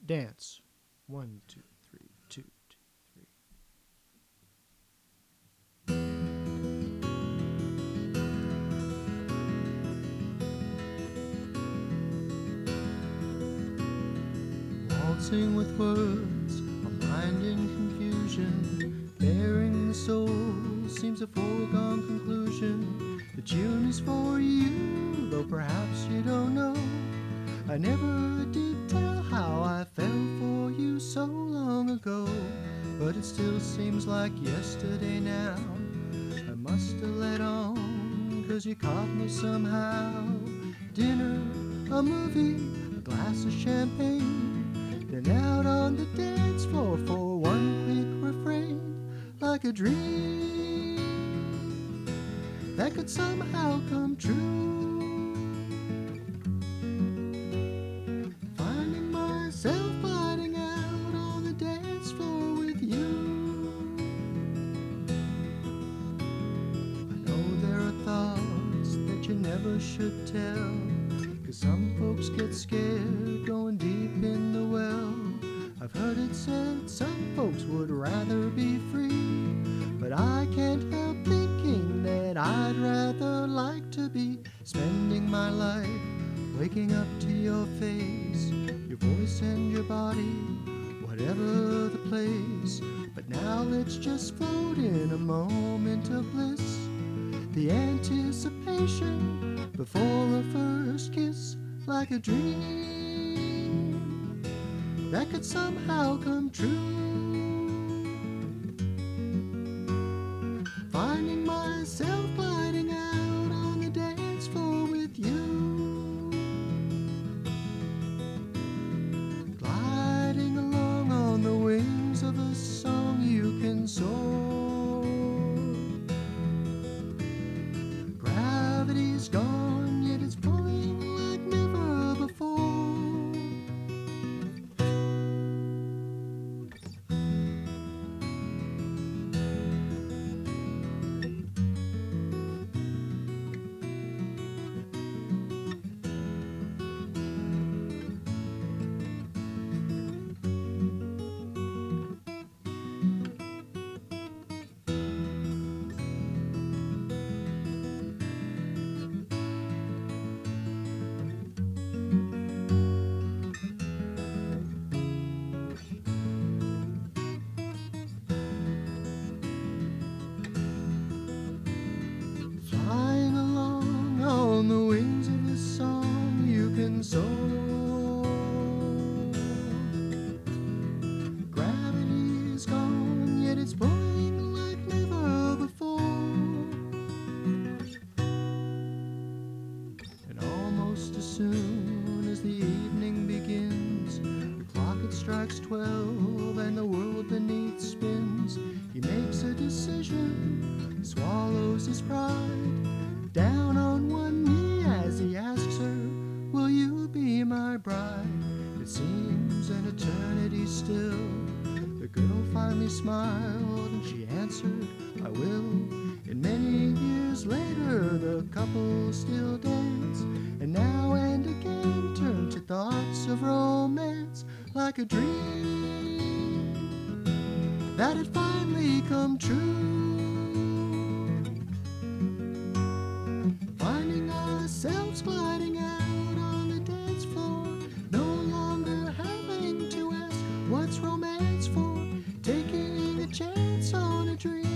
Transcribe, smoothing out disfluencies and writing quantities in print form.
Dance. 1, 2, 3, 2, 2, 3. Waltzing with words, a mind in confusion, bearing the soul seems a foregone conclusion. The tune is for you, though perhaps you don't know. I never did tell how I fell for you so long ago, but it still seems like yesterday now. I must have let on, 'cause you caught me somehow. Dinner, a movie, a glass of champagne, then out on the dance floor for one quick refrain. Like a dream that could somehow come true. Finding myself fighting out on the dance floor with you. I know there are thoughts that you never should tell, 'cause some folks get scared going deep in the well. I've heard it said some folks would rather be free, but I can't help thinking that I'd rather like to be spending my life waking up to your face, your voice and your body, whatever the place. But now let's just float in a moment of bliss, the anticipation before a first kiss. Like a dream that could somehow come true. Finding myself gliding out on the dance floor with you. Gliding along on the wings of a song you can soar. Gravity's gone, yet it's pulling like never before. Flying along on the wings of a song you can soar. Gravity's gone, yet it's pulling like never before. And almost as soon as the evening begins, the clock it strikes 12 and the world beneath spins. He makes a decision, swallows his pride, down on one knee as he asks her, will you be my bride? It seems an eternity still. The girl finally smiled and she answered, I will. And many years later the couple still dance, and now and again turn to thoughts of romance. Like a dream that had finally come true. Finding ourselves gliding out on the dance floor, no longer having to ask what's romance for, taking a chance on a dream.